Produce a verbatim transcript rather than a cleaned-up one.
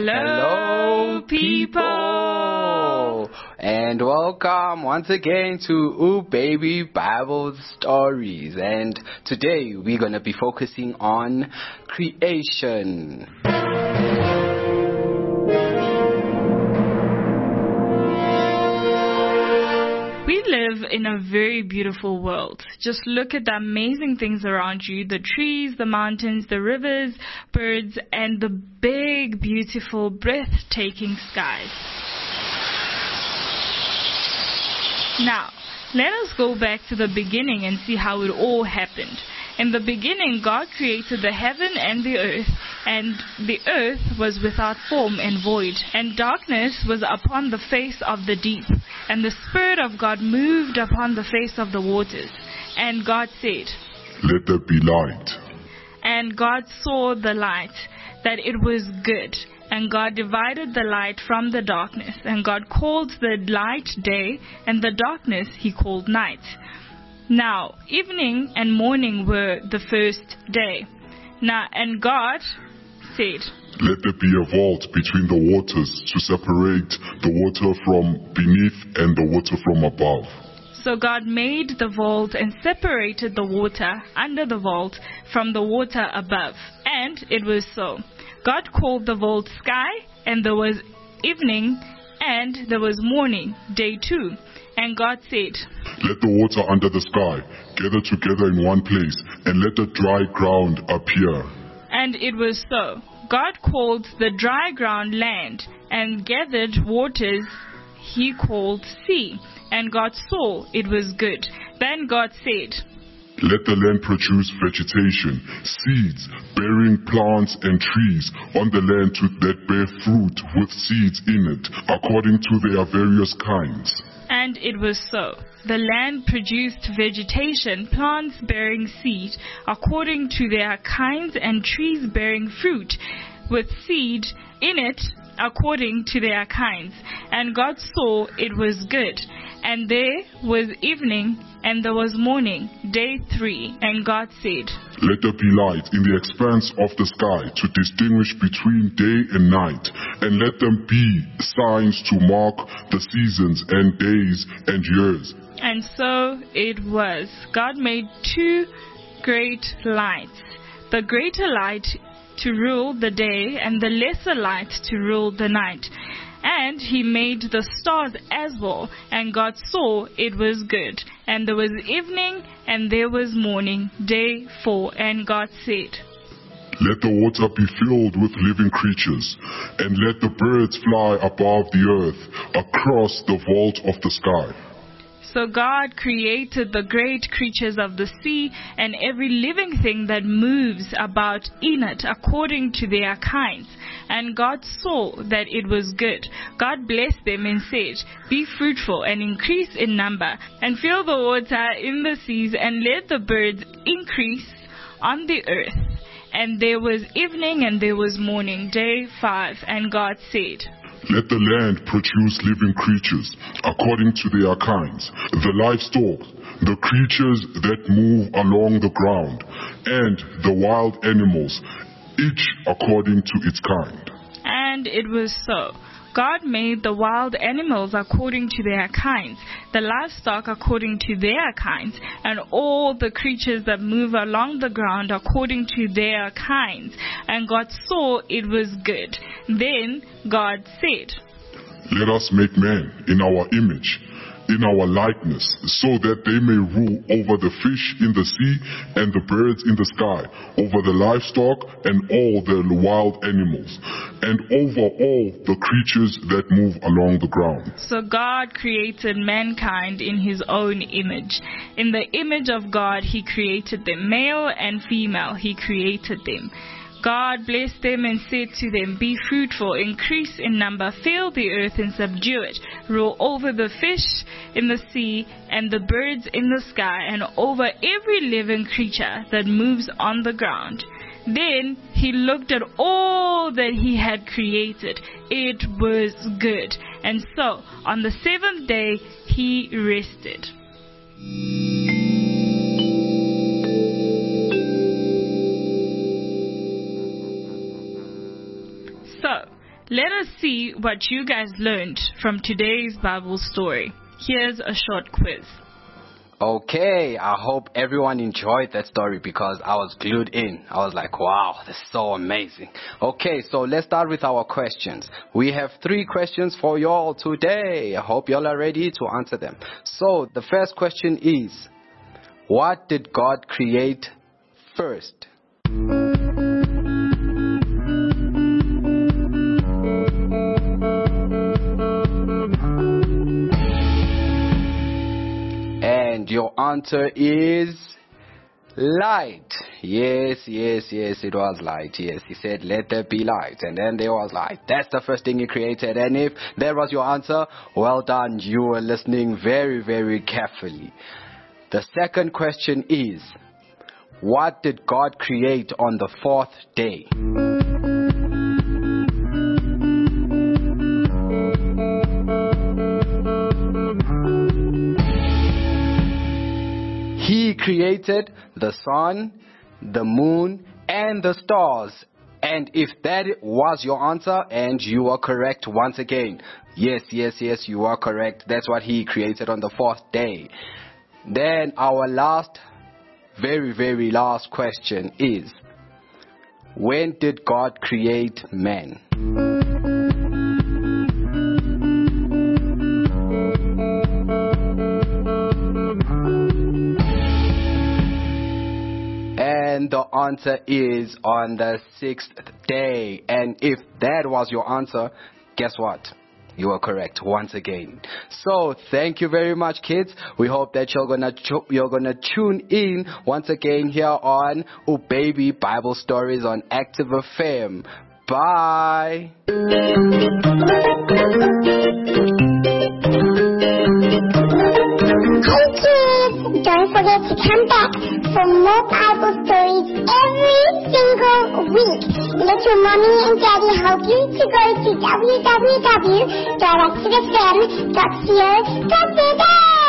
Hello, people, and welcome once again to Ooh Baby Bible Stories. And today we're going to be focusing on creation. We live in a very beautiful world. Just look at the amazing things around you, the trees, the mountains, the rivers, birds, and the big, beautiful, breathtaking skies. Now, let us go back to the beginning and see how it all happened. In the beginning, God created the heaven and the earth, and the earth was without form and void, and darkness was upon the face of the deep, and the Spirit of God moved upon the face of the waters. And God said, "Let there be light." And God saw the light, that it was good. And God divided the light from the darkness, and God called the light day, and the darkness he called night. Now, evening and morning were the first day. Now, and God said, "Let there be a vault between the waters to separate the water from beneath and the water from above." So God made the vault and separated the water under the vault from the water above. And it was so. God called the vault sky, and there was evening, and there was morning, day two. And God said, "Let the water under the sky gather together in one place, and let the dry ground appear." And it was so. God called the dry ground land, and gathered waters he called sea. And God saw it was good. Then God said, "Let the land produce vegetation, seeds, bearing plants and trees on the land to, that bear fruit with seeds in it, according to their various kinds." And it was so. The land produced vegetation, plants bearing seed, according to their kinds, and trees bearing fruit, with seed in it, according to their kinds. And God saw it was good. And there was evening, and there was morning, day three. And God said, "Let there be light in the expanse of the sky to distinguish between day and night, and let them be signs to mark the seasons and days and years." And so it was. God made two great lights, the greater light to rule the day, and the lesser light to rule the night. And he made the stars as well, and God saw it was good. And there was evening, and there was morning, day four. And God said, "Let the water be filled with living creatures, and let the birds fly above the earth across the vault of the sky." So God created the great creatures of the sea, and every living thing that moves about in it, according to their kinds. And God saw that it was good. God blessed them and said, "Be fruitful and increase in number, and fill the water in the seas, and let the birds increase on the earth." And there was evening, and there was morning, day five. And God said, "Let the land produce living creatures, according to their kinds, the livestock, the creatures that move along the ground, and the wild animals, each according to its kind." And it was so. God made the wild animals according to their kinds, the livestock according to their kinds, and all the creatures that move along the ground according to their kinds. And God saw it was good. Then God said, "Let us make man in our image, in our likeness, so that they may rule over the fish in the sea and the birds in the sky, over the livestock and all the wild animals, and over all the creatures that move along the ground." So God created mankind in his own image. In the image of God he created them, male and female he created them. God blessed them and said to them, "Be fruitful, increase in number, fill the earth and subdue it, rule over the fish in the sea and the birds in the sky, and over every living creature that moves on the ground." Then he looked at all that he had created. It was good. And so, on the seventh day, he rested. So, Let us see what you guys learned from today's Bible story. Here's a short quiz. Okay, I hope everyone enjoyed that story because I was glued in. I was like, wow, this is so amazing. Okay, so let's start with our questions. We have three questions for y'all today. I hope y'all are ready to answer them. So the first question is, what did God create first? And your answer is light. Yes, yes, yes, it was light. Yes, he said, let there be light. And then there was light. That's the first thing he created. And if that was your answer, well done. You were listening very, very carefully. The second question is, what did God create on the fourth day? He created the sun, the moon, and the stars. And if that was your answer, and you are correct once again. Yes, yes, yes, you are correct. That's what he created on the fourth day. Then our last, very, very last question is, when did God create man? And the answer is on the sixth day. And if that was your answer, guess what? You are correct once again. So thank you very much, kids. We hope that you're gonna ch- you're gonna tune in once again here on Oh Baby Bible Stories on Active F M. Bye. Hey kids, don't forget to come back for more Bible stories every single week. Let your mommy and daddy help you to go to w w w dot active f m dot co dot za.